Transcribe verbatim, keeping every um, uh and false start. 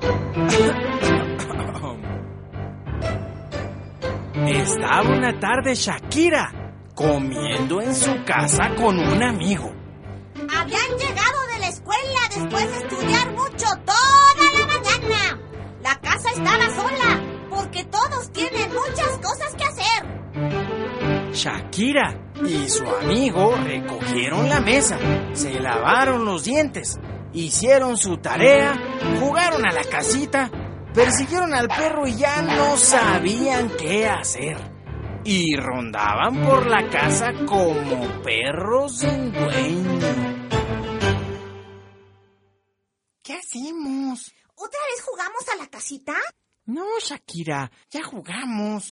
Estaba una tarde Shakira comiendo en su casa con un amigo. Habían llegado de la escuela después de estudiar mucho toda la mañana. La casa estaba sola porque todos tienen muchas cosas que hacer. Shakira y su amigo recogieron la mesa, se lavaron los dientes, hicieron su tarea, jugaron a la casita, persiguieron al perro y ya no sabían qué hacer. Y rondaban por la casa como perros sin dueño. ¿Qué hacemos? ¿Otra vez jugamos a la casita? No, Shakira, ya jugamos.